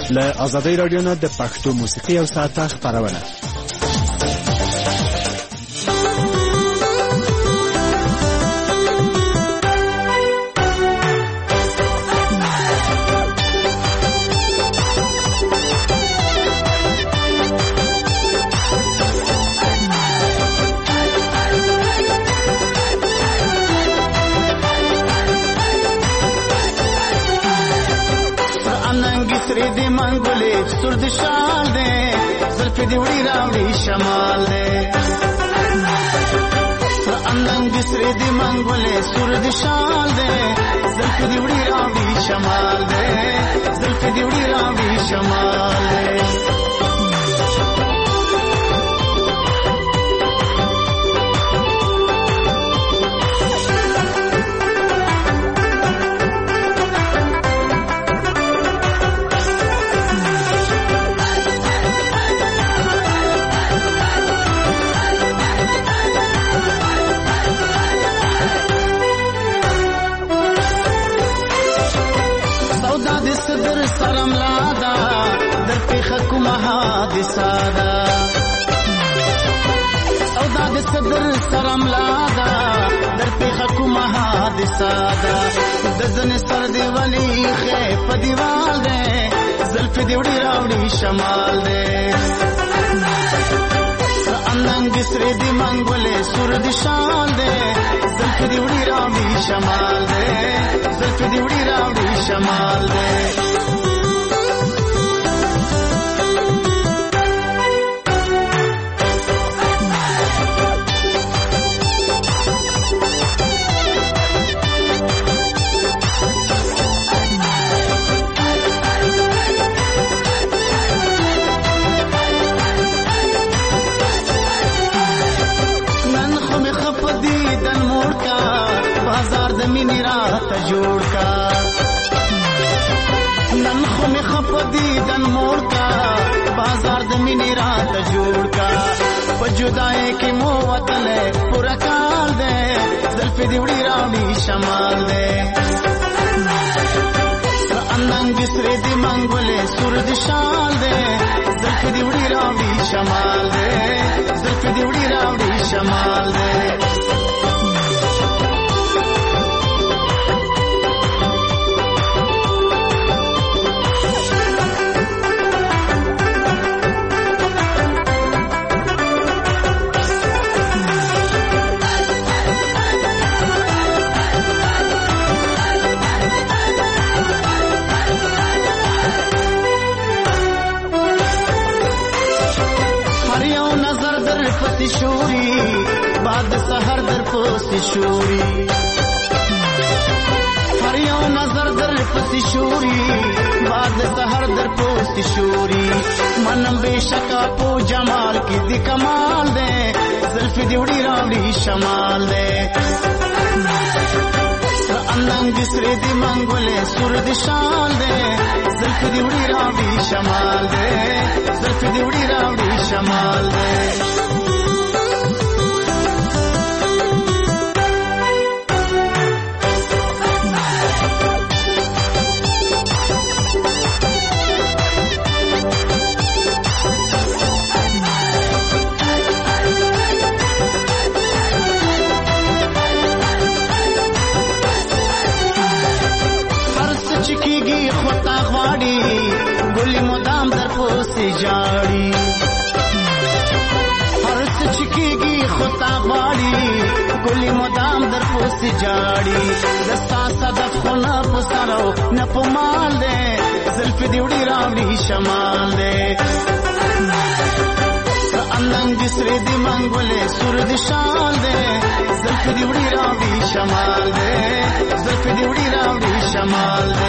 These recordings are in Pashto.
له آزادۍ رادیو نه د پښتو موسیقي او ساعته خبرونه. سرد شال دے زلف دیوڑی راوڑی شمال دے اننگ سری دی منگولے سرد شال دے زلف دیوڑی راوڑی شمال دے زلف دیوڑی راوڑی شمال دے سرم لادا در پیخ کمها دی سادا سودا دی صدر سرم لادا در پیخ کمها دی سادا دزن سر دی ولی خیف دیوال دے زلف دیوڑی راوڑی شمال دے اننگ سری دی منگولے سرد شال دے زلف دیوڑی راوڑی شمال دے زلف دیوڑی راوڑی شمال دے مینی رات جوڑ کا نن خو می خپ دی دن موڑ کا بازار د مینی رات جوڑ کا وجودائے کی مو وطن پورا کال دے زلف دیوڑی راوڑی شمال دے اننگ سری دی منگولے سرد شال دے زلف دیوڑی راوڑی شمال دے زلف دیوڑی راوڑی شمال دے شوری بعد سحر در پوست شوری ہر یو نظر در پوست شوری بعد سحر در پوست شوری منم بے شکا پو جمال کی دی کمال دے زلف دیوڑی راوڑی شمال دے اننگ سری دی منگولے سرد شال دے زلف دیوڑی راوڑی شمال دے زلف دیوڑی راوڑی شمال دے چکیگی خطا غواڑی گلی مدام در پوسی جاڑی ہر چکیگی خطا غواڑی گلی مدام در پوسی جاڑی دستا صدف خونا پسارو نپو مال دے زلف دیوڑی راوڑی شمال دے اننگ سری دی منگولے سرد شال دے زلف دیوڑی راوڑی شمال دے زلف دیوڑی راوڑی شمال دے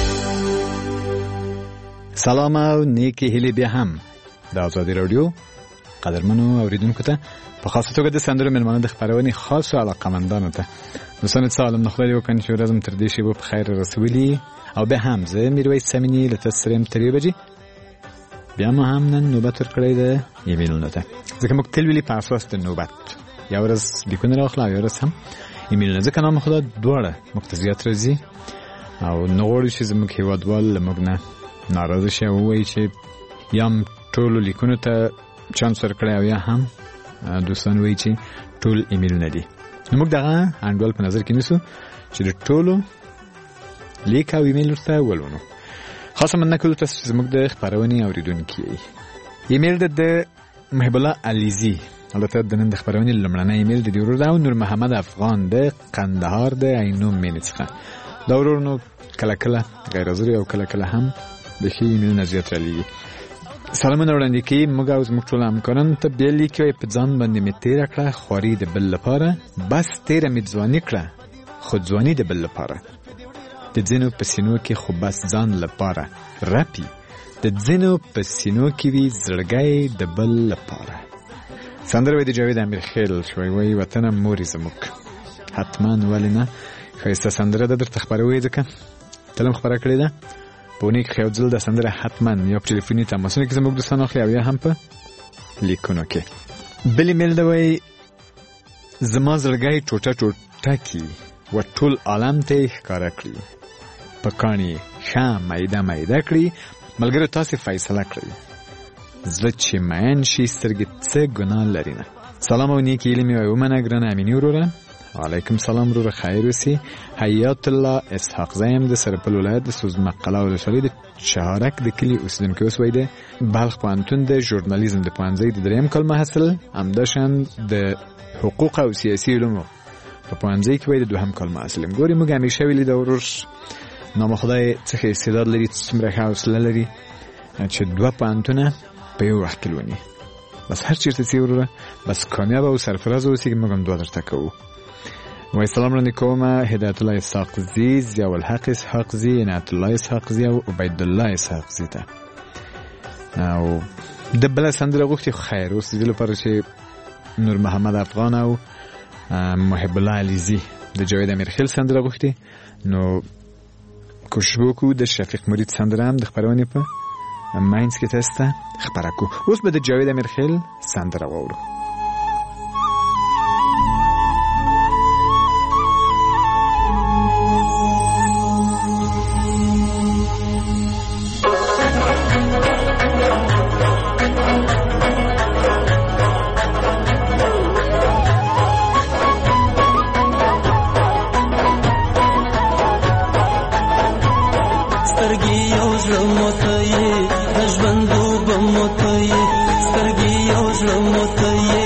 سلام او نیکی هیلی بیا هم د آزادی رادیو قدرمنو اوریدونکو ته په خاصه توګه د سندرو مېلمانه د خبرونې خاص او علاقمندانو ته دوستان سلام نو خدای وکړي چې ورځم تر دې شی په خیر رسولي او به هم زه میرویس سمینی له تسریم تری بجې بیا ما هم نن نوبت ورکړی د ایمیلونو ته ځکه موږ تل ویلي په اساس د نوبت یا ورځ لیکونه راخلا یا ورځ هم ایمیلونه ځکه نام خدا دواړه مقتضیات راځي او نغوړو چې زموږ هیوادوال موږ نه ناراضه شي او وایي چې یم ټولو لیکونو ته چانس ورکړی او یا هم دوستان وایي چې ټول ایمیل نه دي. نو موږ دغه انډول په نظر کې نیسو چې د ټولو لیک او ایمیل ورته ولونو. خاصه مننه کوو تاسو چې زموږ د خپرونې اوریدونکي یئ. ایمیل د محب الله علیزي، البته د نن د خپرونې لومړنی ایمیل د دې ورور او نور محمد افغان د قندهار د عینو مینې څخه. دا ورور نو کله کله غیر حاضر او کله کله هم بخي ایمیلونه زیات رالیږي. سلامونه وړاندې کوي موږ او زموږ ټول همکارانو ته بیا لیکي په ځان باندې مې تېره کړه خواري د بل لپاره، بس تېره مې ځواني کړه خو ځواني د بل لپاره، د ځینو په سینو کې خو بس ځان لپاره رپي، د ځینو په سینو کې وي زړګی د بل لپاره. سندره وایي د جاوید امیرخیل شوی وایي وطنه مورې زموږ، حتما ولې نه. ښایسته سندره ده درته خپروي ځکه تل هم خپره کړې ده. په اونۍ کې یو ځل دا سندره حتما یا په ټلیفوني تماسونو کې زموږ دوستان اخلي او یا هم په لیکونو کې. بل ایمیل ده وایي زما زړګی ټوټه ټوټه کي و ټول عالم ته یې ښکاره کړي، په کاڼي ښه میده میده کړي، ملګرو تاسې فیصله کړئ، زړه چې مین شي سترګې څه ګناه لري نه. سلام او نیکې هیلې مې وایي ومنه ګرانه امیني وروره. علیکم سلام وروره، خیر اوسې. حیات الله اسحاق زیم د سرپل ولایت د سوزمق قلعه ولسوالۍ د چهارک د کلي اوسېدونکی. اوس وایي د بلخ پوهنتون د ژورنالیزم د پوهنځۍ د دریم کال محصل، همداشان د حقوق او سیاسي علومو په پوهنځۍ کې وایي د دوهم کال محصل. ګورې موږ همیشه ویلي د ورور نامخدای څخه استعداد لري، څومره ښه حوصله لري چې دوه پوهنتونه په یو وخت کې لولي. بس هر چیرته چې وروره بس کامیاب او سرفراز اوسي. موږ هم دعا درته کوو. وایي سلام وړاندې کوم هدایت الله اسحاق زی، ضیاء الحق اسحاق زی، عنایت الله اسحاق زی او عبید الله اسحاق زی ته. او د بله سندره غوښتي خو خیر اوس د دې لپاره چې نور محمد افغان او محب الله علیزي د جاوید امیرخیل سندره غوښتي، نو کوشش وکړو د شفیق مرید سندره هم د خپرونې په ماینز کې تاسو ته خپره کړو. اوس به د جاوید امیرخیل سندره واورو. سترګي یو زړه موته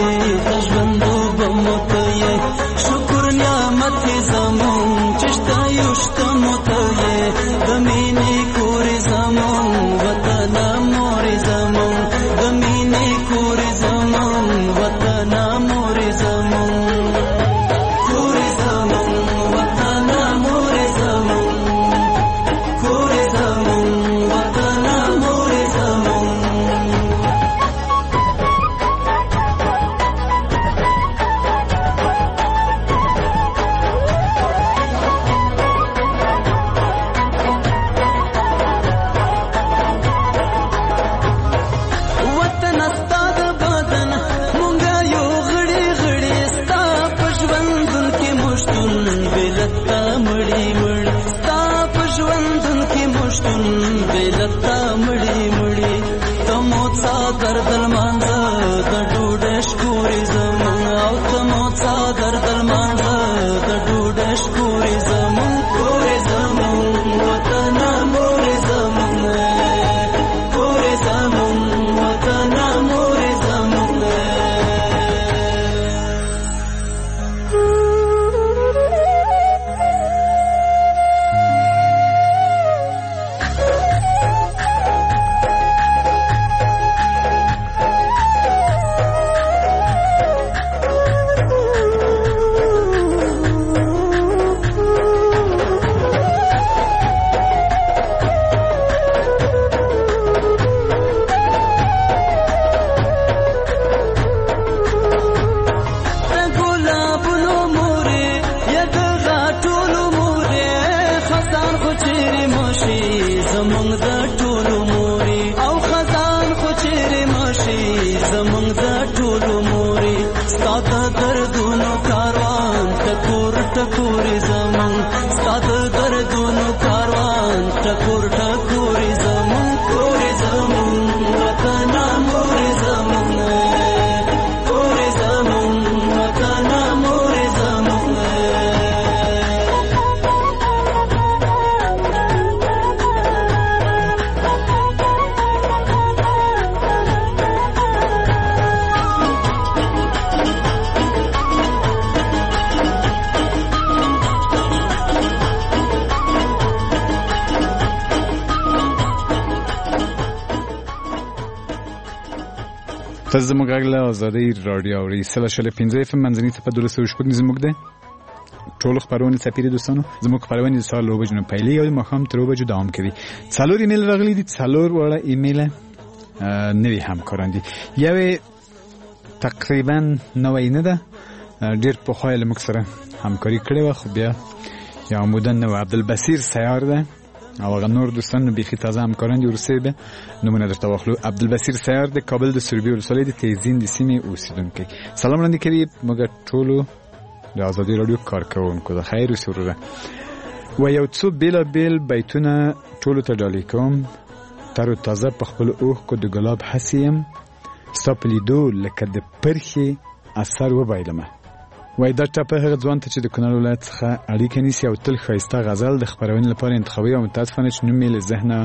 تاسو زموږ غږ له ازادۍ راډیو اورئ 105 اف ام منځني څپه 12 زموږ ده. ټول خبرونه سپیری دوستانو زموږ خبرونه د سال لوبجو نه پیلې او مخام تر لوبجو دوام کوي. څلور ایمیل راغلي دي، څلور وړه ایمیل نوی همکاران دي. یو تقریبا نوې نه ده، ډیر په خو له مکسره همکاري کړې و، خو بیا یا مودن نو عبدالبصیر سیار ده او هغه نور دوستان بیخي تازه همکاران دي. ورسې به نمونه درته واخلو. عبدالبصیر سیار د کابل د سروبي ولسوالۍ د تیزین د سیمې اوسیدونکی. سلام وړاندې کوي موږ ټولو د ازادي رادیو کارکوونکو د خیر او سروره و یو څو بیل بیتونه ټولو ته ډالۍ کوم. تر او تازه په خپل اوښ کو د ګلاب حسیم ستا په لیدو لکه د پرخې اثر وبایلمه. وای دا ټاپه هغه ځوان ته چې د کونړ ولایت څخه اړیکه نیسي او تل ښایسته غزل د خپرونې لپاره انتخابوي او متاسفانه چې نوم یې له ذهنه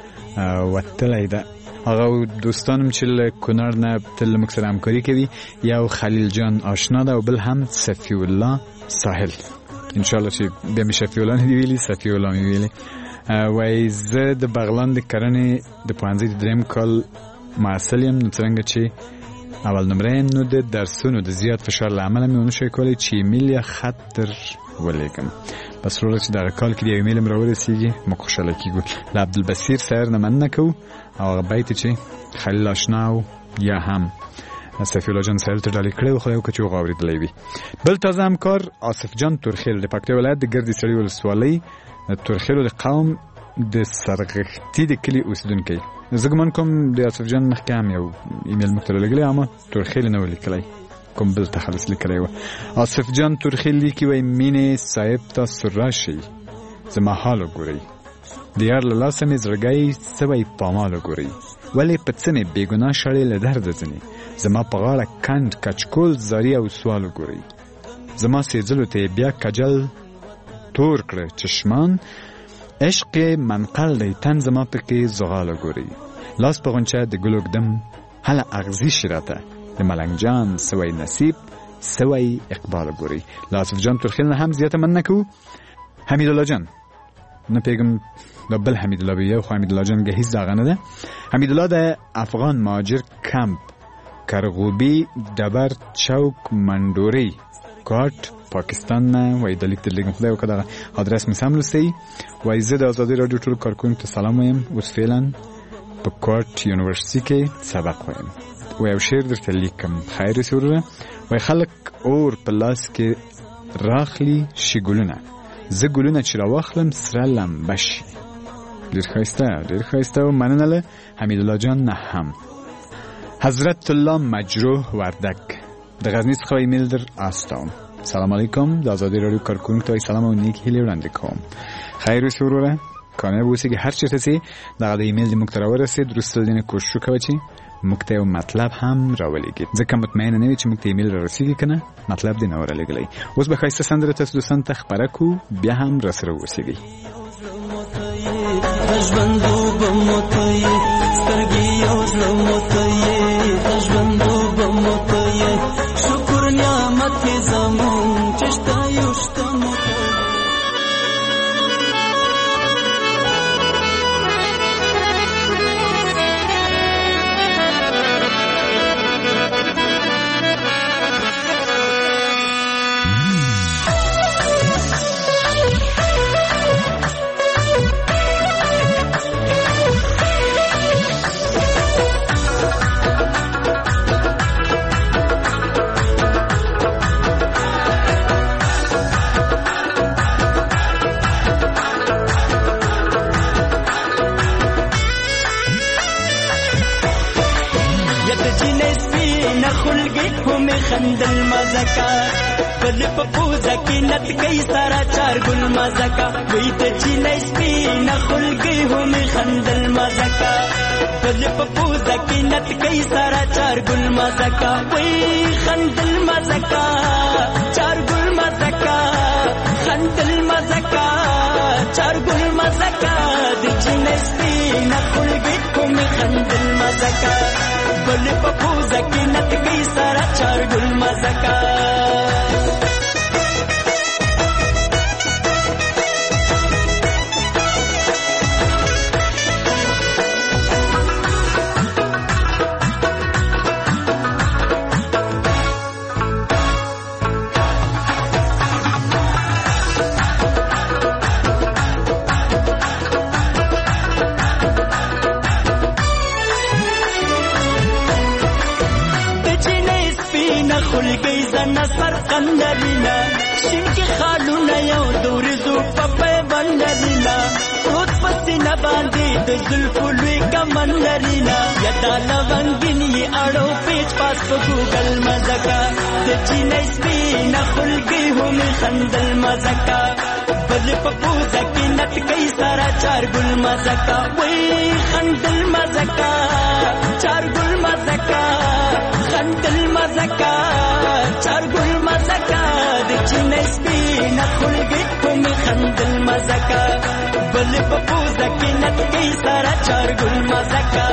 وتلی ده. هغه دوستانم چې له کونړ نه تل موږ سره همکاري کوي، یو خلیل جان آشنا ده او بل هم صفی الله ساحل. انشاءالله چې بیا مې شفی الله نه دی ویلي، صفی الله مې ویلي. وای زه د بغلان د کرنې د پوهنځي د دریم کال محصل یم. نو څرنګه چې اول نمره نو د درسونو د زیات فشار له امله مې ونه شوی کولی چې ایمیل یا خط در ولیږم. بس وروسته چې دغه کال کې د یو ایمیل م راورسېږي موږ خوشحاله کېږو. له عبدالبصیر سیر نه مننه کوو او هغه بیت چې خلیل آشنا او یا هم صفی الله جان سهیل ته ډالۍ کړی و، خدای وکړه چې هغه اورېدلی وي. بل تازه همکار آصف جان تورخیل د پکتیا ولایت د ګردې سړي ولسوالۍ د تورخیلو د قوم د سرغښتي د کلي اوسیدونکی. زه ګمان کوم د آصف جان مخکې هم یو ایمیل موږ ته رالیږلی، اما تورخیل نه و لیکلی، کوم بل تخلص لیکلی و. آصف جان تورخیل لیکي وایي مینې صاحب تاسو راشئ زما حال وګورئ، د یار له لاسه مې زړګی سوی پامال وګورئ، ولې په څه مې بېګناه شړې له درده ځینې، زما په غاړه کند کچکول زاري او سوال وګورئ، زما سېځلو ته یې بیا کجل تور کړه چشمان، عشق منقل دی تن زما پکې زغال وګورئ، لاس په غونچه د ګلو ږدم هله اغزي شي راته، د ملنګ جان سوی نصیب سوی اقبال وګورئ. له آصف جان تورخیل نه هم زیاته مننه کوو. حمید الله جان نه پیغم دا بل حمید الله بیه، خو حمید الله جان گهیز داغه نه ده. حمید الله د افغان مهاجر کمپ کرغوبی دبر چوک منډوري کوټ پاکستان نه وای د لیک تلګم خدای وکړه ادرس مې سم لسی. وای زه د ازادي رادیو ټول کارکونکو ته سلام وایم. اوس فعلا په کوټ یونیورسيټي کې سبق وایم. وای او شعر درته لیکم خیر سره. وای خلک اور په لاس کې راخلی شي ګلونه، زه ګلونه چې راواخلم سره لمبه شي. ډېر ښایسته و مننه له حمید الله جان نه هم. حضرت الله مجروح وردک د غزني څخه ایمیل در استوم. سلام علیکم، د ازادي رادیو کارکونکو ته سلام او نیک هیلې وړاندې کوم. خیر او سروره کامیاب اوسئ. هر چیرته چې دغه د ایمیل د موږ ته راورسېد وروسته دینه کوشش وکړه چې موږ ته یو مطلب هم راولېږي، ځکه مطمئنه نه وي چې موږ ته ایمیل رارسېږي که نه مطلب دې نه ورلېږلی. اوس به ښایسته سندره تاسو دوستانو ته خپره کړو، بیا هم راسره اوسېږئ. شکر نعمت زمون چشتا یشتم خندل مزکا بل په پوزه کې نت کوي سارا چار ګل مزکا وې ته چې نسبي نه خلګي هم خندل مزکا بل په پوزه کې نت کوي سارا چار ګل مزکا وې خندل مزکا چار ګل مزکا خندل مزکا چار ګل مزکا د چې نسبي نه خلګي هم خندل مزکا بل په پوزه کې نت کوي سارا چار ګل مزکا خلګي زنه سر قندلینا شینکي خالونه یو دورزو په بندلینا روز پسینه باندې د زلفو لوی کمن لرینا یدا لونګینی اړو پیچ پاس په ګوګل مزکا د چینه سپینه خلګي هم خندل مزکا بل په پوزه کې نت کوي سارا چار ګل مزکا وای خندل مزکا چار ګل مزکا خندل مزکا چار ګل مزکا د چینه سپینه خلګي هم خندل مزکا بل په پوزه کې نت کوي سارا چار ګل مزکا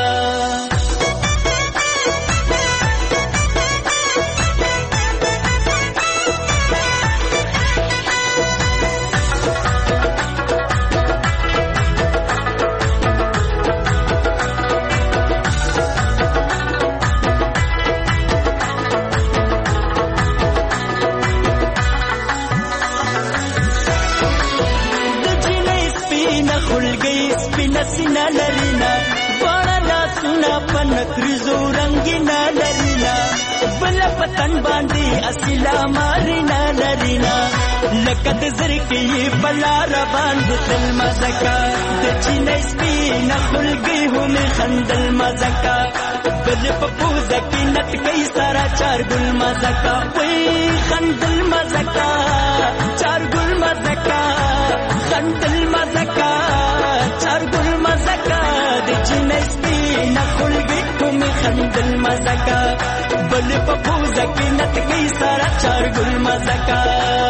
سپینا لرینا بڑا لاسونا پنکرزو رنگینا لرینا بلا پتن باندی اصیلا مارینا لرینا لکد زرکی بلا ربان بسل مزکا دچینا سپینا خلگی ہومی خندل مزکا بل پپوزا کی نت کئی سارا چار گل مزکا وی خندل مزکا چار گل مزکا خندل مزکا چار گل مزکا د چینه سپینه خلګي کوم خندل مزکا بل په پوزه کې نت کوي سارا چار گل مزکا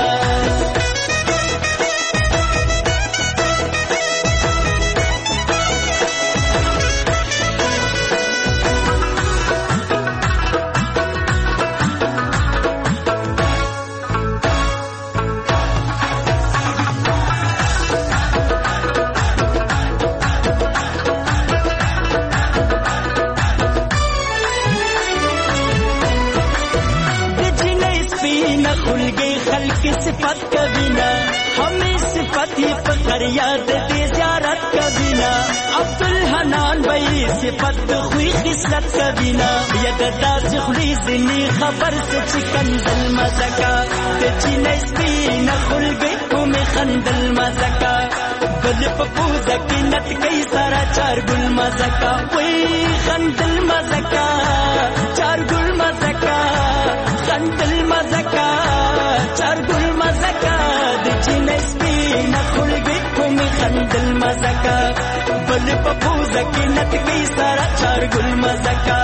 صفت کبینا ہمیں صفت ہی فخر یاد دے زیارت کبینا عبدالحنان بھائی صفت خوی خصلت کبینا یددا زخلی زنی خبر سے چکن دل مزکا تچینہ سپینا خل گئی میں خندل مزکا بل پپوزا کی نت کئی سارا چار گل مزکا وی خندل مزکا چار گل مزکا خندل مزکا چار گل مزکا د چینه سپینه خلګي کوم خندل مزکا بل پپوزه کې نت کوي سارا چار گل مزکا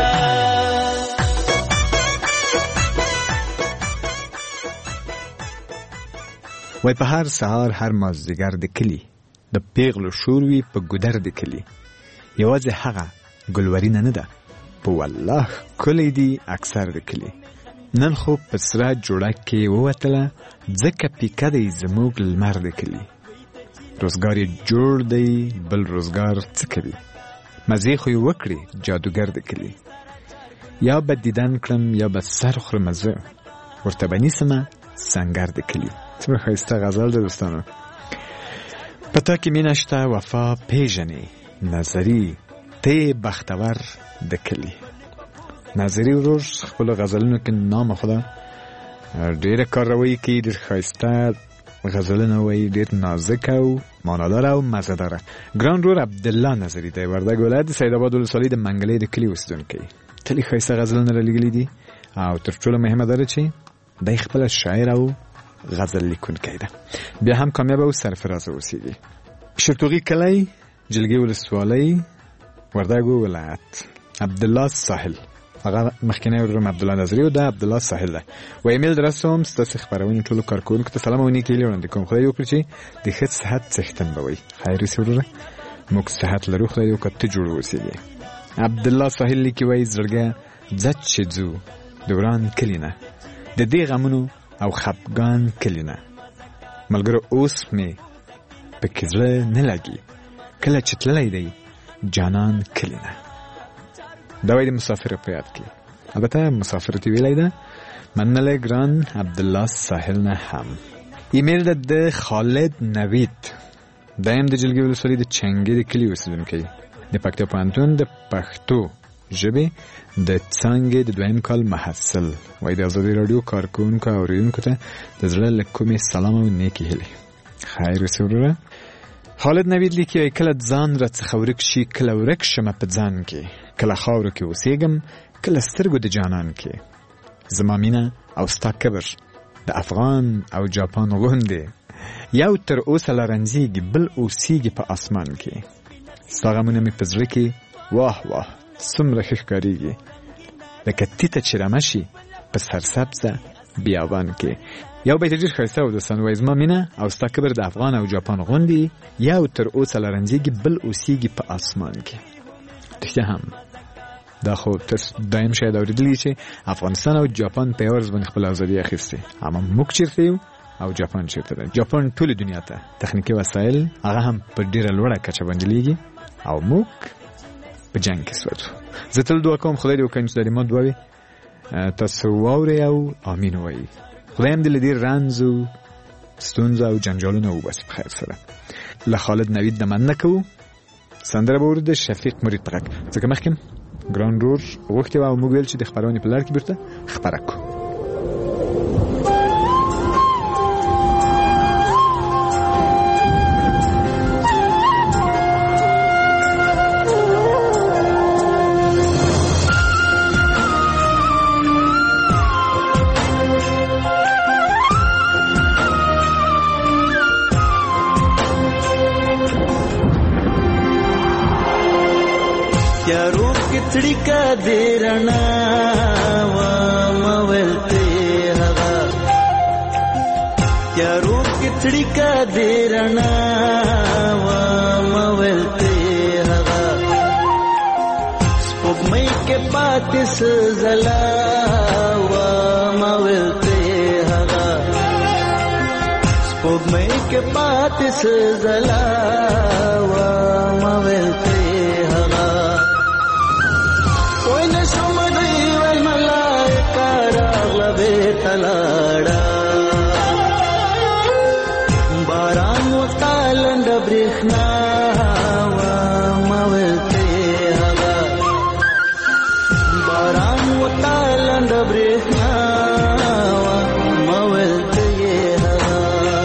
وای په هر سهار هر مازدیګر د کلی د پیغلو شور وي په ګودر د کلی یوازې هغه ګلورینه نه ده په والله کلی دی اکثر د کلی نن خو په سره جوړه کې ووتله ځکه پیکه دی زموږ لمر د کلی روزګار یې جوړ دی بل روزګار څه کوي مزې خو یې وکړي جادوګر د کلی یا به دیدن کړم یا به سر خورم زه ورته به نیسمه سنګر د کلی څومره ښایسته غزل ده دوستانو په تا کې مینه شته وفا پیژنې نظري ته بختور د کلی نظری ورور خپل غزلونو کې نام خدا ډېر کاروي کې ډېر ښایسته غزلونه وایي ډېر نازک او معنادار او مزهدار ګران رور عبدالله نظری دی وردګ ولایت سید آباد ولسوالۍ د منګلې د کلي اوسیدونکی تل ښایسته غزلونه رالیږلي دي او تر ټولو مهمه دا ده چې دی خپل شاعر او غزل لیکونکی ده بیا هم کامیاب او سرفرازه اوسیږي شرطوغي کلی جلگې ولسوالۍ وردګ ولایت عبدالله ساحل هغه مخکنی ورور عبدالله نظری او د عبدالله ساحل ده و ایمیل درسوم ستاسو خبرونه ټول کارکونکو ته سلام او نیکی وړاندې کوم خدای وکړي چې د ښه صحت څښتن به وي خیر وسوره موږ صحت لرو خدای یو کته جوړ وسیږي عبدالله ساحل لیکي وای زړګه ځت چې ځو دوران کلینه د دې غمونو او خپګان کلینه ملګرو اوس مې په کزله نه لګي کله چې تللی دی جانان کلینه دا وای د مسافر په یاد کې البته مسافر تی ویلای ده منله ګران عبدالله ساحل نه هم ایمیل د خالد نوید دایم د جلګې ولسوالۍ د چنګې د کلي اوسیدونکی د پکتیا پوهنتون د پښتو ژبې د څانګې د 2م کال محصل. وای د ازادي رادیو کارکونکو او اوریدونکو ته د زړه له کومې سلام او نیکې هیلې. خیر اوسې وروره. خالد نوید لیکي کله ځان راڅخه ورک شي، کله ورک شمه په ځان کې، کله خاورو کې اوسېږم، کله سترګو د جانان کې. زما مینه او ستا کبر د افغان او جاپان غوندې، یو تر اوسه لرنځېږي بل اوسېږي په اسمان کې. ستا غمونه مې په زړه کې واه واه څومره ښه ښکارېږي، لکه تیته چې رمه شي په سرسبزه بیابان کې. یو بیت ډېر ښایسته و دوستان. وایي زما مینه او ستا کبر د افغان او جاپان غوندې، یو تر اوسه لرنځېږي بل اوسېږي په اسمان کې. رښتیا هم دا خو تاسو دایم شاید اورېدلي چې افغانستان او جاپان په یو ورځ باندې خپل ازادي اخیستې. اما موږ چېرته یو او جاپان چېرته ده؟ جاپان ټولې دنیا ته تخنیکي وسایل هغه هم په ډېره لوړه کچه باندې لیږي او موږ په جنګ کې سوځو. زه تل دعا کوم خدای دې وکړي چې دا ما دعا وي تاسو واورئ او امین ووایئ. خدای هم دې له دې رنځ او ستونزو او جنجالونو وباسي په خیر سره. له خالد نوید نه مننه کوو. سندره به ورده شفیق مرید په غږ. ځکه مخکې ګران رور غوښتې وه او موږ ویل چې د خپرونې په لړ کې بیرته خپره کړو. تړیکا دیرنا و مولته هغه، یارو کې تړیکا دیرنا و مولته هغه، سپوږمۍ کې پاتې سزلا و مولته هغه، سپوږمۍ کې پاتې سزلا و مولته تلاړه باران وتالند برېښنا و مولته هغه، باران وتالند برېښنا و مولته هغه.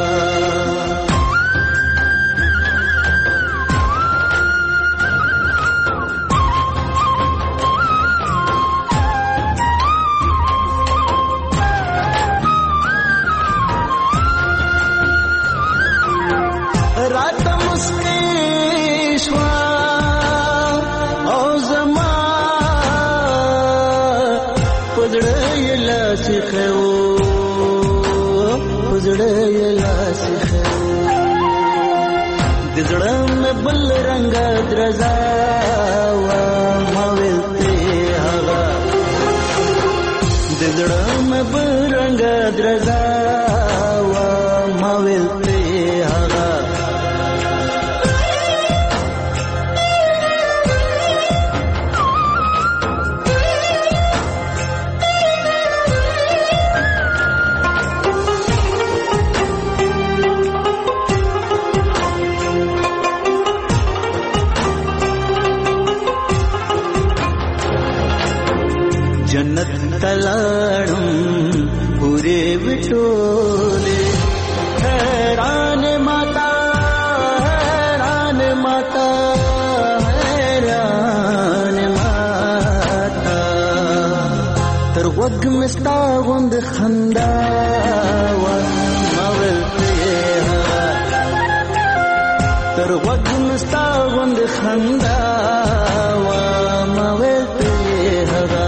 زړه مې بل رنګ درځا و مولته هغه، د زړه مې بل رنګ درځا و مولته هغه. جنت تلاړم پورې وټولې، حیران ماتا حیران ماتا حیران ماتا، تر وګ مستا غوند خندا و مولته هغه، تر وګ مستا غوند خندا و مولته هغه.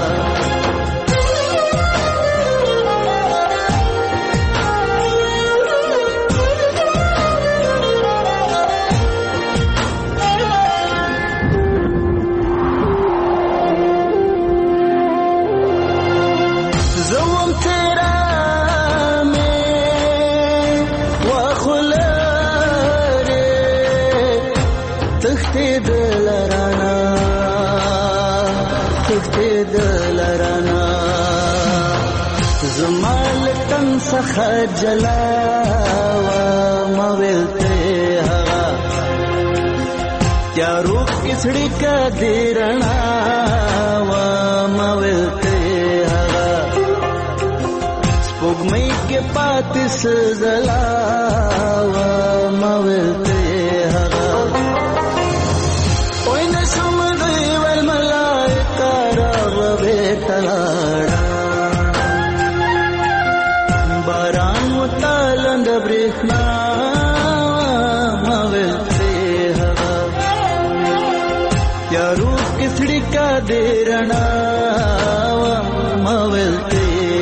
څخه جلا و مولته هغه، تیارو کې څړیکا دیرنا سزلا ما ولته هغه وای نشم دی ول ملائکه راغبه تلاړه باران متالند برېښنا ما ولته هغه یارو کسړی کا دیرنا ما ولته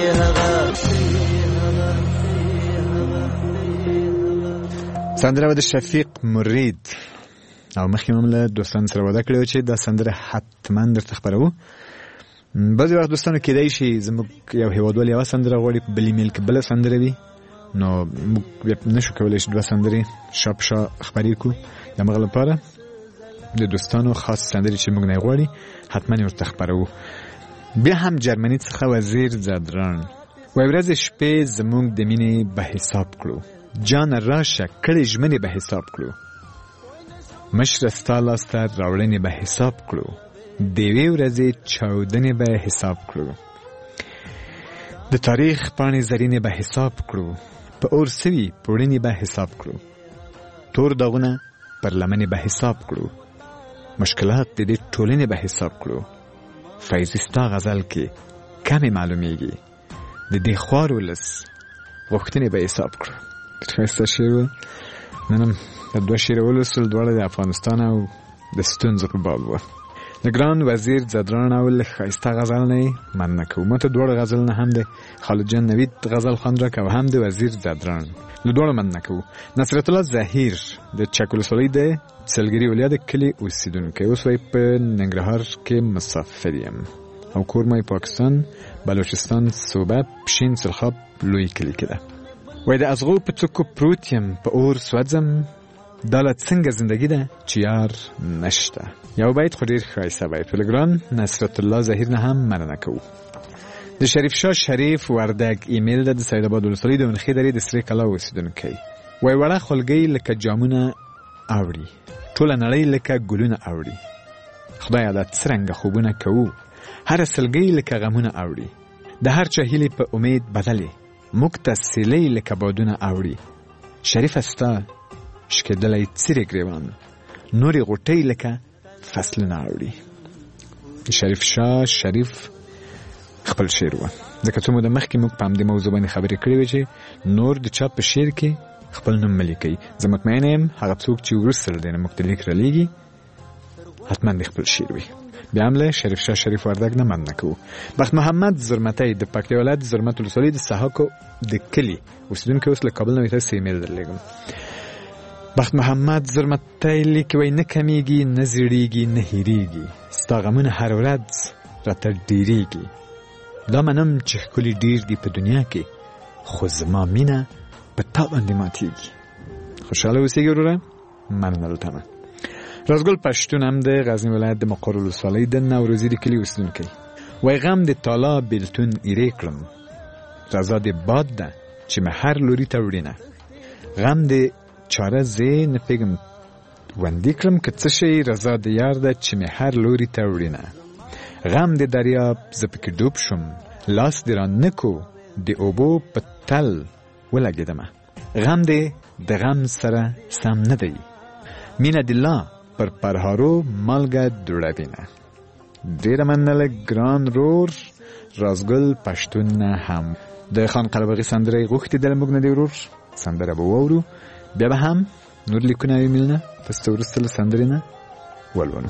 سندره د شفیق مرید او مخکې هم له دوستانو سره وعده کړې وه چې دا سندره حتما درته خپروو. بعضې وخت دوستانو کیدای شي زموږ یو هېوادوال یوه سندره غواړي په بل ایمیل کې بله سندره وي، نو موږ نه شو کولی چې دوه سندرې شا په شا خپرې کړو. د همغه لپاره د دوستانو خاص سندرې چې موږ نه یې غواړي حتما یې ورته خپروو. بیا هم جرمني څخه وزیر زادران وایي ورځې شپې زموږ د مینې به حساب کړو، جان راشه کړي ژمنې به حساب کړو، مشره ستا لاسته راوړنې به حساب کړو، د یوې ورځې چاودنې به حساب کړو، د تاریخ پاڼې زرینې به حساب کړو، په اور سوي پوړنې به حساب کړو، تور داغونه پر لمنې به حساب کړو، مشکلات د دې ټولنې به حساب کړو، فیضي ستا غزل کې کمې معلومیږي، د دې خوار ولس غوښتنې به حساب کړو. ښایسته شعر و. نن هم د دوه شعر ولوستل، دواړه د افغانستان او د ستونزو په باب وه. د ګران وزیر زادران او له ښایسته غزل نه یې مننه کوو. ما ته دواړه غزل نه هم د خالد جان نوید غزل خوند راکړ او هم د وزیر زادران، له دواړه مننه کوو. نصرت الله ظهیر د چک ولسوالۍ د سلګري ولیا د کلي اوسېدونکی، اوس وایي په ننګرهار کې مسافر یم او کور مې پاکستان بلوچستان صوبه پشین سرخاب لوی کلي کې ده. وای د ازغو په څوکو پروت یم په اور سوځم، دا لا څنګه زندگی ده چې یار نشته. یو بیت خو ډېر ښایسته بیت. ګران نصرت الله ظهیر نه هم مننه کوو. د شریف شاه شریف وردګ ایمیل ده د سیدآباد ولسوالۍ د ونخې درې د سرې کلا اوسېدونکی. وای وړه خولګۍ لکه جامونه اوړي، ټوله نړۍ لکه ګلونه اوړي، خدایه دا څرنګه خوبونه کوو، هره سلګۍ لکه غمونه اوړي، د هر چا هیلې په امید بدلې، موږ ته سیلۍ لکه بادونه اوړي، شریفه ستا شکېدلی څیرې ګریوان، نورې غوټۍ لکه فصلونه اوړي. شریف شاه شریف خپل شعر و. ځکه څو موده مخکې موږ په همدې موضوع باندې خبرې کړې وې چې نور د چا په شعر کې خپل نوم مه لیکئ. زه مطمئنه یم هغه څوک چې وروسته له دې نه موږ ته لیک رالیږي حتما د خپل شعر وي. بیا هم له شریف شاه شریف وردګ نه مننه کوو. بخت محمد زرمتی د پکتیا ولایت د زرمت ولسوالۍ د سحاکو د کلي اوسېدونکی، اوس له کابل نه تاسو ایمیل درلېږم. بخت محمد زرمتی لیکي وایي نه کمیږي نه زیړېږي نه هېرېږي، ستا غمونه هر ورځ راته ډېرېږي، دا منم چې ښکلي ډېر دي په دنیا کې، خو زما مینه په تا باندې ماتېږي. خوشحاله اوسېږي وروره، مننه له تمه. رازګل پښتون هم د غزني ولایت د مقر ولسوالۍ د نوروزي د کلي اوسېدونکی. وایي غم د تالا بیلتون ایرې کړم، رضا د باد ده چې مې هر لوري ته وړینه، غم د چاره زه نه پېږم وندي کړم که څه شی، رضا د یار ده چې مې هر لوري ته وړینه، غم د دریاب زه پکې ډوب شم، لاس دې را نکو د اوبو په تل ولګېدمه، غم دې د غم سره سم نه دی، مینه د لا پر پرهارو مالګه دوړوینه. ډېره مننه له ګران رور رازګل پښتون نه هم. د خان قلبغي سندره غوښتې دله موږ نه دی ورور، سندره به واورو، بیا به هم نور لیکونه او ایمیلونه پسته وروسته له سندرې نه ولولو.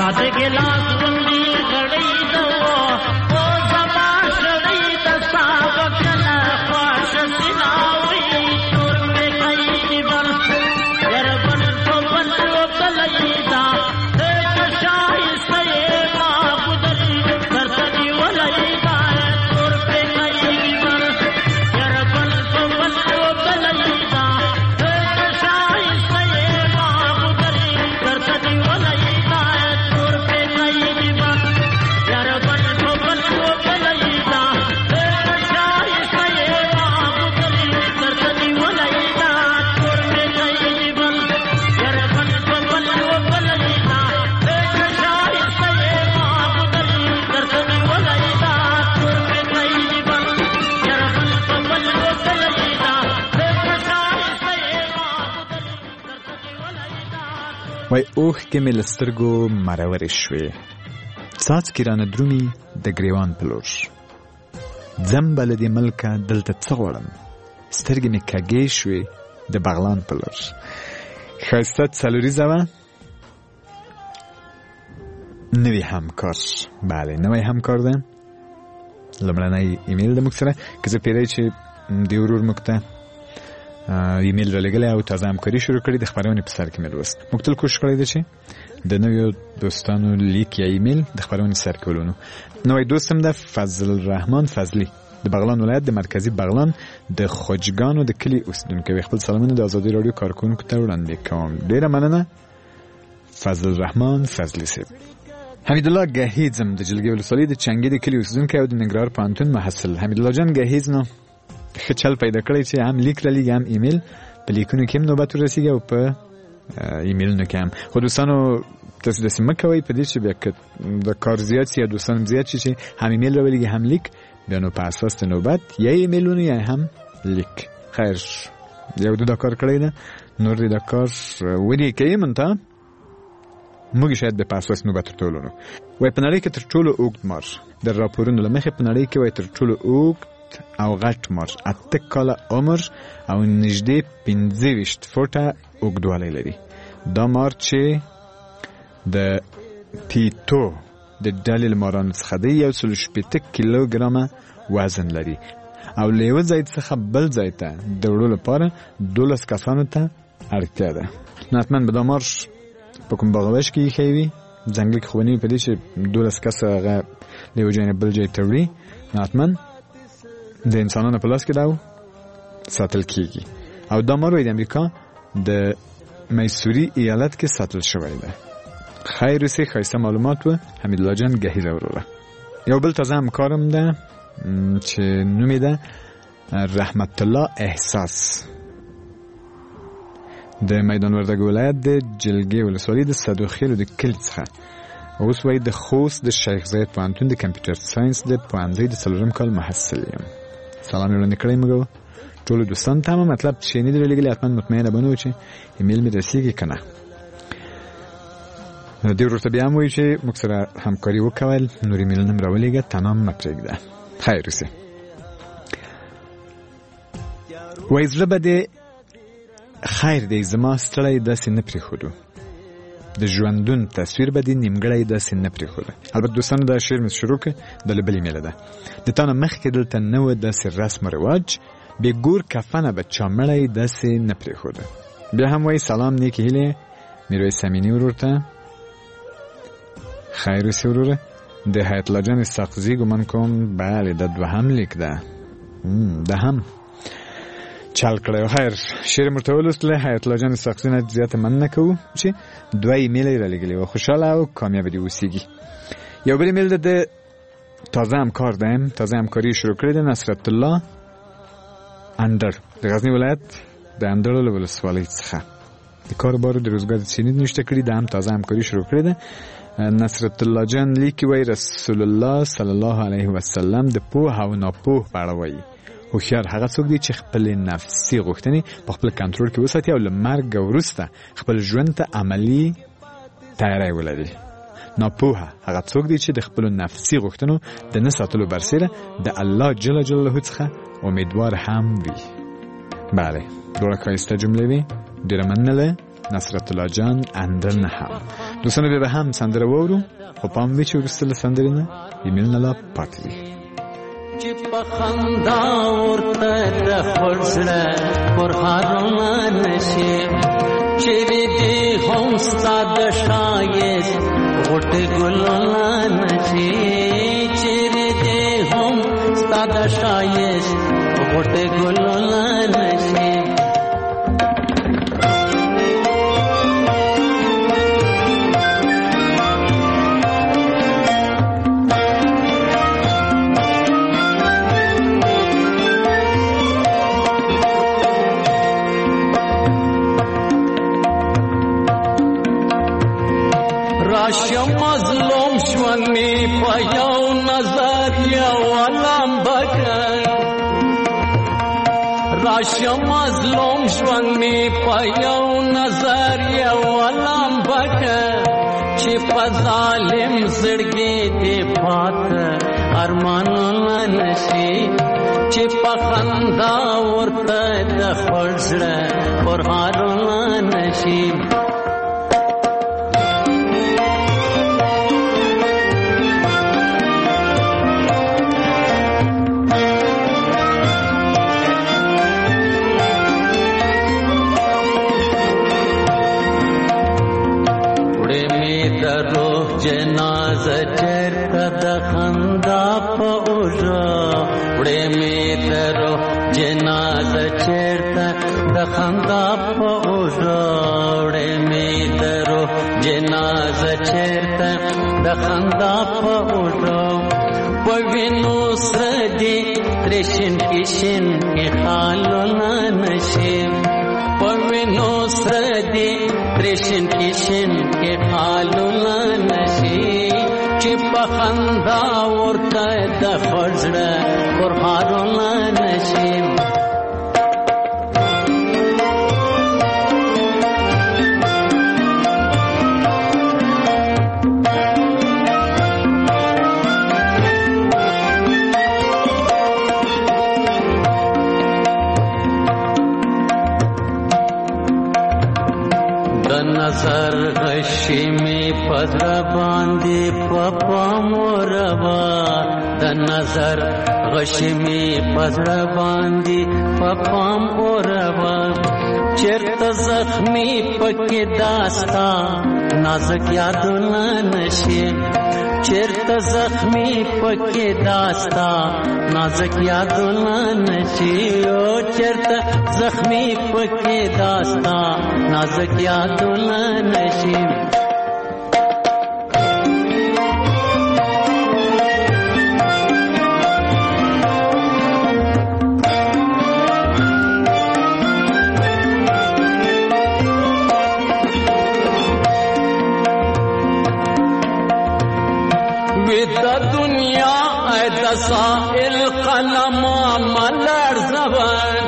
د ګلاس غوندې غړۍ دوا او زما شړۍ د صاحب کله خواش سلاوي تور مې کوي بل ير بل په بل وبلې دا د شایسته ما بدل ترتدي ولې دا تور مې کوي بل ير بل په بل وبلې دا د شایسته ما بدل ترتدي ولې دا تور مې کوي بل ير بل په بل وبلې دا د شایسته ما بدل ترتدي ولې دا تور مې کوي بل ير بل په بل وبلې دا د شایسته ما بدل ترتدي ولې دا تور مې کوي بل ير بل په بل وبلې دا د شایسته ما بدل ترتدي ولې دا وای اوښکې مې له سترګو مرورې شوې څاڅکي رانه درومي د ګریوان په لور ځم به له دې ملکه دلته څه غواړم سترګې مې کږې شوې د بغلان په لور ښایسته څلوریزه وه نوي همکار بله نوی همکار ده لومړنی ایمیل د موږ سره که زه پیری چې دې ورور موږ ته ایمیل را لګلی او تازه همکاري شروع کړي د خپرونې په سر کې مې لوست موږ تل کوشش کړی دی چې د نویو دوستانو لیک یا ایمیل د خپرونې سر کې ولونو نوی دوست هم ده فضل الرحمن فضلي د بغلان ولایت د مرکزي بغلان د خوجګانو د کلي اوسیدونکی وي خپل سلامونه د ازادي راډیو کارکوونکو ته وړاندې کوم ډېره مننه فضل الرحمن فضلي صاحب حمیدالله گهیزم د جلگې ولسوالۍ د چنګې د کلي اوسیدونکی او د ننګرهار پوهنتون محصل حمیدالله جان گهیز نو ښه چل پیدا کړی چې هم لیک رالیږي هم ایمیل په لیکونو کې هم نوبت ورسیږي او په ایمیلونو کې هم خو دوستانو تاسو داسې مه کوئ په دې چې بیا که د کار زیات شي یا دوستان زیات شي چې هم ایمیل راولیږي هم لیک بیا نو په اساس د نوبت یا ایمیلونو یا هم لیک خیر یو دا کار کړی ده نور دې دا کار ودې کوي منته موږ شاید به په اساس نوبت ورته وای په نړۍ کې تر ټولو اوږد مار د راپورونو له مخې په نړۍ کې وای تر ټولو اوږد او غټ مار 8 کاله عمر او نږدې 25 فوټه اوږدوالی لري دا مار چې د تیتو د ډلې له مارانو څخه دی 160 کیلوګرامه وزن لري او له یوه ځای څخه بل ځای ته د وړو لپاره 12 کسانو ته اړتیا ده نو حتما به دا مار په کوم باغوش کې ایښی وي ځنګل کې خو نه وي په دې چې 12 کسه هغه له یو ځای نه بل ځای ته وړي نو حتما د انسانانو په لاس کې دا ساتل کیږي او دا مار د امریکا د میسوری ایالت کې ساتل شوی دی خیر اوسې ښایسته معلومات و حمیدالله جان گهیزه وروره یو بل تازه همکارم ده چې نوم یې ده رحمت الله احساس د میدان وردګ ولایت د جلگې ولسوالۍ د صدوخیلو د کلي څخه اوس وایي د خوست د شیخ زاید پوهنتون د کمپیوټر ساینس د پوهنځۍ د 4 کال محصل یم سلام یې وړاندې کړی موږ ټولو دوستانو ته مطلب چې نه دې رالیږلي حتما مطمئنه به نه و چې ایمیل مې رسیږي که نه دې ورته بیا هم وایي چې موږ سره همکاري وکول نور ایمیلونه هم راولېږه تنام مه پرېږده خیر اوسې وایي زړه به دې خیر دی زما ستړی داسې نه پرېښودو د ژوندون تصویر به دې نیمګړی داسې نه پرېښوده البته دوستانو دا شعر مې شروع کړ دا له بل ایمیله ده د تا نه مخکې دلته نه وه داسې رسم و رواج بې ګور کفنه به چا مړی داسې نه پرېښوده بیا هم وایي سلام نیکې هیلې میرویس امیني ورور ته خیر اوسې وروره د حیات الله جان ساقزي ګمان کوم بله دا دوهم لیک ده ده هم چل کړی و خیر شعر مرته ولوستله حیات الله جان ساقزي نه زیاته مننه کوو چې 2 ایمیل یې رالیږلي و خوشحاله او کامیابه دې اوسیږي یو بل ایمیل ده د تازه همکار ده تازه همکاري شروع کړې ده نصرت الله اندر د غزني ولایت د اندر له ولسوالۍ څخه د کاروبارو د روزګار د سینې نشته کړي ده هم تازه همکاري شروع کړې ده نصرت الله جان لیکي وایي رسول الله صلی الله علیه وسلم د پوه او ناپوه په اړه وایي هوښیار هغه څوک دی چې خپل نفسي غوښتنې په خپل کنټرول کې وساتي او له مرګ وروسته خپل ژوند ته عملي تیاری ولري ناپوهه هغه څوک دی چې د خپل نفسي غوښتنو د نه ساتلو برسېره د الله جل جلاله څخه امیدوار هم وي بله دواړه ښایسته جملې وي ډېره مننه له نصرت الله جان اندر نه هم دوستانو بیا به هم سندره واورو، خو پام وی چې وروسته له سندرې نه ایمیلونه لا پاتې دي. چې په خندا ورته د خپل زړه پرهارونه نشي، چیرې دې هم ستا د ښایست غوټې ګلونه نشي، چیرې دې هم ستا د ښایست غوټې ګلونه نشي. راشم مظلوم شونی په یو نظر یو لمبه کړ، راشم مظلوم شونی په یو نظر یو لمبه کړ، چې په ظالم زړګي دې پاته ارمانونه نشي، چې په خندا ورته د خپل زړه پرهارونه نشي. جنازه چرته د خندا په اوږه، وړې مې د روح جنازه چرته د خندا په اوږه، وړې مې د روح جنازه چرته د خندا په اوږه، په وینو سره دې ترې شین کې شین کې خالونه نشي، په وینو سره دې ترې شین کې شین کې خالونه نشي، چې په خندا ورته د خپل زړه پرهارونه نشي. نظر غشی می پزړه باندې پپام وروا، د نظر غشی می پزړه باندې پپام وروا، چرته زخمی پکې داستا نازک یادونه نشي، چرته زخمی پکې داستا نازک یادونه نشي، او چرته زخمی پکې داستا نازک یادونه نشي. سائل قلم ملر زبان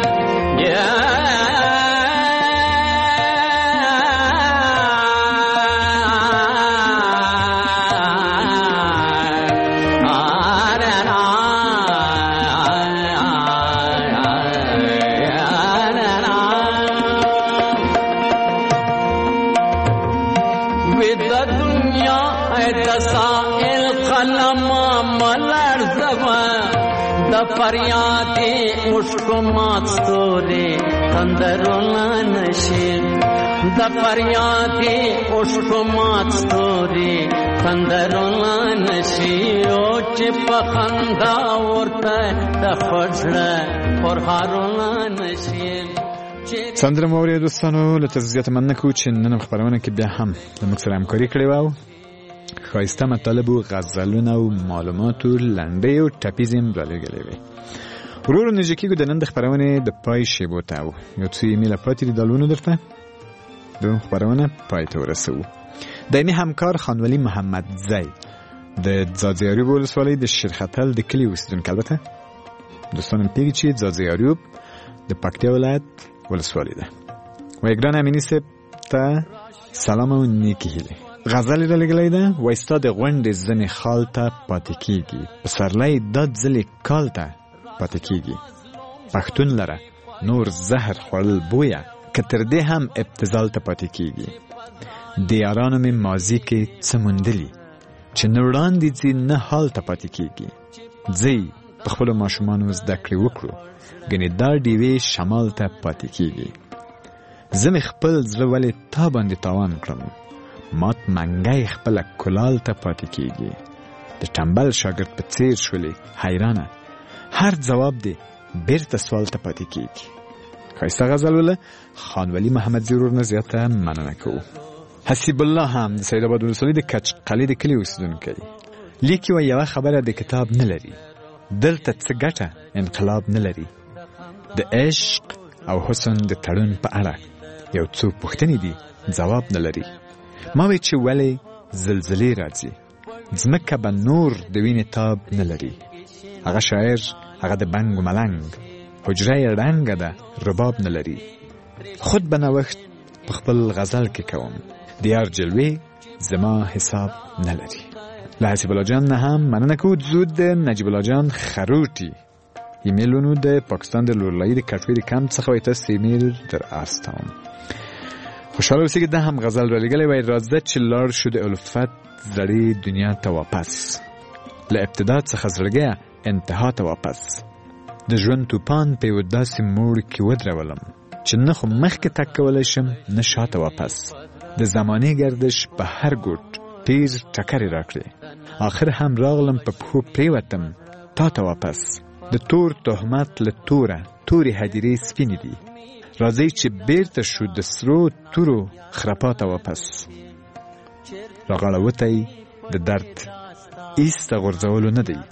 فریادی مشکو مات ستوری تندرونه نشي، د فریادی مشکو مات ستوری تندرونه نشي، او چې په خندا ورته د خپل زړه پرهارونه نشي. سندره مو اورئ دوستانو، له تاسو زیاته مننه کوو چې نن خبرونه کې بیا هم د موږ سره همکاري کړې وه. ښایسته مطالب و غزلونه او معلوماتو لنډۍ او ټپیزې هم رالیږلې وې. ورو نږدې کېږو د نن د خپرونې د پای شیبو ته، یو څو ایمیله پاتې دي، دا لولو درته د خپرونه پای ته ورسوو. دایمي همکار خانولي محمدزی د ځاځي ولسوالۍ د شیرختل د کلي اوسېدونکی، البته دوستان هم پوهېږي چې ځاځي د پکتیا ولایت ولسوالۍ ده. وایي ګران امیني صاحب ته سلام او نیکې هیلې. غزل را لګلې ده، وایي ستا د غونډې ځنې خال ته پاتې کېږي، پسرلی دا ځلې کال ته پاتې کېږي، پښتون لره نور زهر خوړل بویه که تر دې هم ابتذال ته پاتې کېږي، د یارانو مې ماضي کې څه موندلي چې نه وړاندې ځي نه حال ته پاتې کېږي. ځئ په خپلو ماشومانو زده کړې وکړو، ګنې دا ډیوې شمال ته پاتې کېږي. زه مې خپل زړه ولې تا باندې تاوان کړم، مات منګی خپله کلال ته پاتې کېږي. د ټمبل شاګرد په څیر شولې حیرانه، هر ځواب دی بیرته سوال ته پاتې کېږي. ښایسته غزل وله خان ولی محمد ضرور نه زیاته مننه کوو. حسیب الله هم د سید آباد ولسوالۍ د کچ قلي د کلي اوسېدونکی لیکي وایي یوه خبره د کتاب نه لري، دلته څه ګټه انقلاب نه لري. د عشق او حسن د تړون په اړه یو څو پوښتنې دي ځواب نه لري. ما وی چې ولې زلزلې راځي، ځمکه به نور د وینې تاب نه لري. هغه شاعر هغه د بنګ و ملنګ، حجره یې ړنګه ده رباب نه لري. خود به نوښت په خپل غزل کې کوم، د یار جلوې زما حساب نه لري. له حسیب الله جان نه هم مننه کوو. زود د نجیب الله جان خروټي ایمیلونو د پاکستان د لورلایي د کټوۍ د کمپ څخه وایي تاسو ایمیل در استوم. خوشحاله اوسئ که ده هم غزل را لګلی وایي راځه چې لاړ شو د الفت زړې دنیا ته واپس، له ابتدا څخه زړګیه انتها ته واپس. د ژوند توپان په یو داسې موړ کې ودرولم چې نه خو مخکې تګ کولی شم نه شاته واپس. د زمانې گردش په هر ګوټ تیز ټکرې راکړې، آخر هم راغلم په پښو پریوتم تا ته واپس. د تور تهمت له توره تورې هدیرې سپینې دي، راځئ چې بیرته شو د سرو تورو خرپاته واپس. راغړوتی د درد ایسته غورځولو نه دی،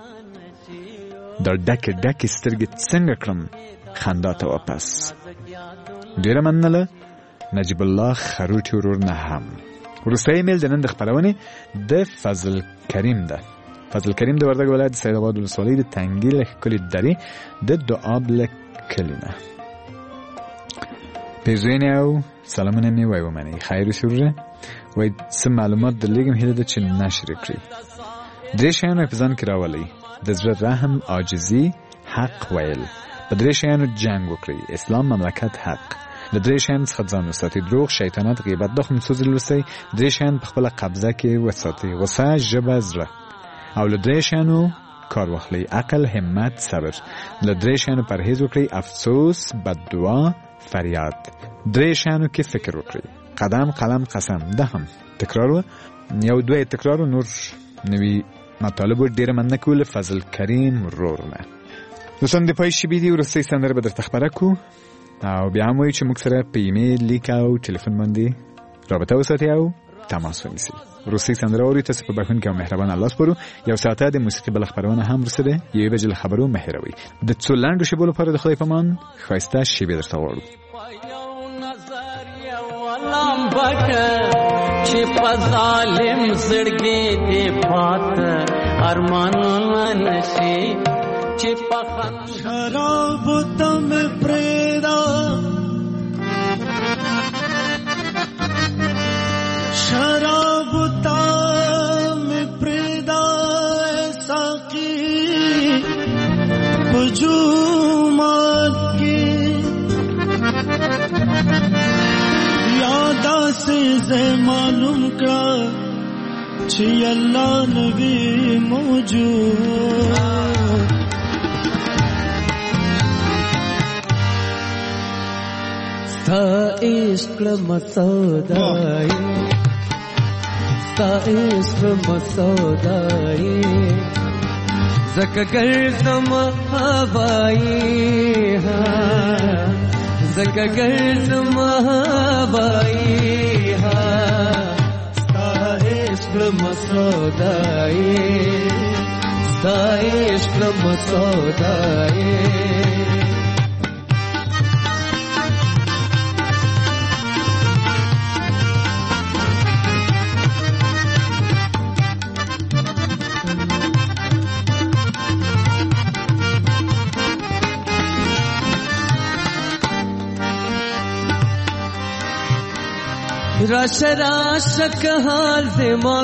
دا ډکې ډکې سترګې څنګه کړم خندا ته واپس. ډیره مننه نجیب الله خروټي ورور نه هم. وروستی ایمیل د نن د خپرونې د فضل کریم ده. فضل کریم د وردګ ولایت د سید آباد ولسوالۍ د تنګي له ښکلې درې د دعاب له کلي نه. پیرزوینې او سلامونه مې وایي ومنئ. خیر اوسې وروره. وایي څه معلومات درلېږم، هیله ده چې نشر یې کړي. درې شیانو یې په ځان کې راولئ: د زړه رحم، عاجزي، حق ویل. په درې شیانو جنګ وکړئ: اسلام، مملکت، حق. له درې شیانو څخه ځان وساتئ: دروغ، شیطانت، غیبت. د خمسوزل لوستئ. درې شیان په خپله قبضه کې وساتئ: غصه، ژبه، زړه. او له درې شیانو کار واخلئ: عقل، همت، صبر. له درې شیانو پرهیز وکړئ: افسوس، بددعا، فریاد. درې شیانو کې فکر وکړئ: قدم، قلم، قسم. ده هم تکرار و، یو دوه تکرار و، نور نوی مطالب و. ډیره مننه کوو له فضل کریم ورور نه. دوستان د پای شبې دي، وروستۍ سندره به درته خپره کړو او بیا هم وایو چې موږ سره په ایمیل، لیک او ټلیفون باندې رابطه وساتئ او تماس ونیسئ. وروستۍ سندره اورئ. تاسو په بښونکي او مهربان الله سپارو. یو ساعته د موسیقي بله خپرونه هم وروسته ده. 1 بجې له خبرو مه هېروئ. د څو لنډو شیبو لپاره د خدای په امان ښایسته شیبې درته غواړو. چې په ظالم زړګي دې پات ارمانونه نشي، چې په شراب تم پریدا، شراب تم پریدا ساقی بجومات کی یادا سے زه معلوم کړه چې الله نبی موجود. ستا عشق مسودای، ستا عشق مسودای، زکه ګرځم هوایی، زکه ګرځم هوایی، ستا عشق مسودای، ستا عشق مسودای. راشه راشه که حال زما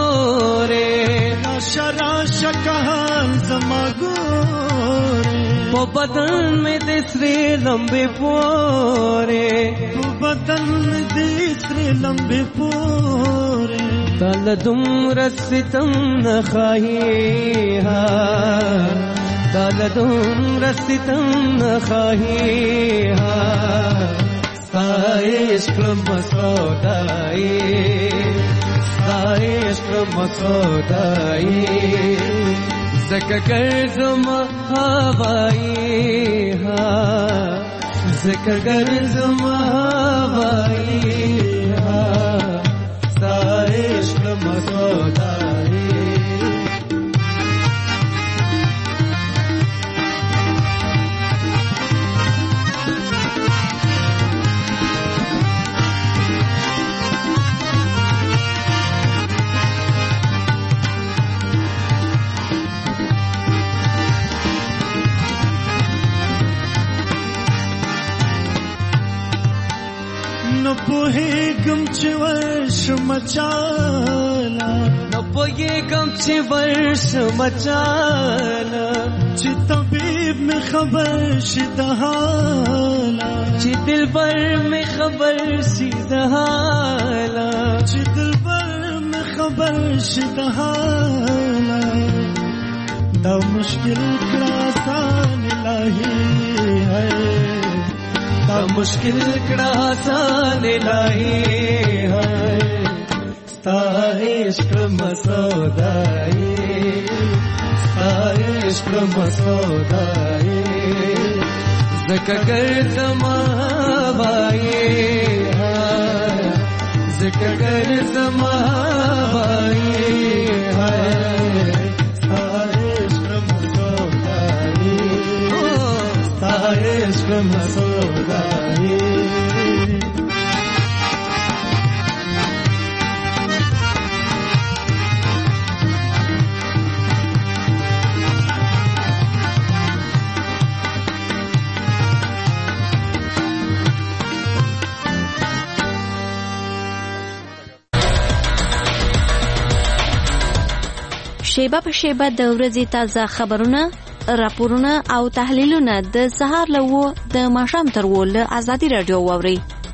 گوره، راشه راشه که حال زما گوره، په بدن مې د سرې لمبې پورې په بدن مې د سرې لمبې پورې تل دومره ستم نه خواهی تل دومره ستم نه خواهی ستا عشق مسودایی ستا عشق مسودایی زکه ګرځم هوایی زکه ګرځم هوایی ستا عشق مسودایی نو پوهېږم چې ورشم چاله نو پوهېږم چې ورشم چاله چې طبیب مې خبر شي د حاله چې دلبر مې خبر شي د حاله چې دلبر مې خبر شي د حاله دا مشکل کړه آسان الهي ہے دا مشکل کړه آسان الهي ہے ستا عشق مسودایی ستا عشق مسودایی زکه ګرځم هوایی زکه ګرځم هوایی ستا عشق مسودایی ستا عشق مسودایی شیبه په شیبه د ورځې تازه خبرونه، راپورونه او تحلیلونه د سهار له 9 د ماښام تر 10 له ازادي راډیو واورئ.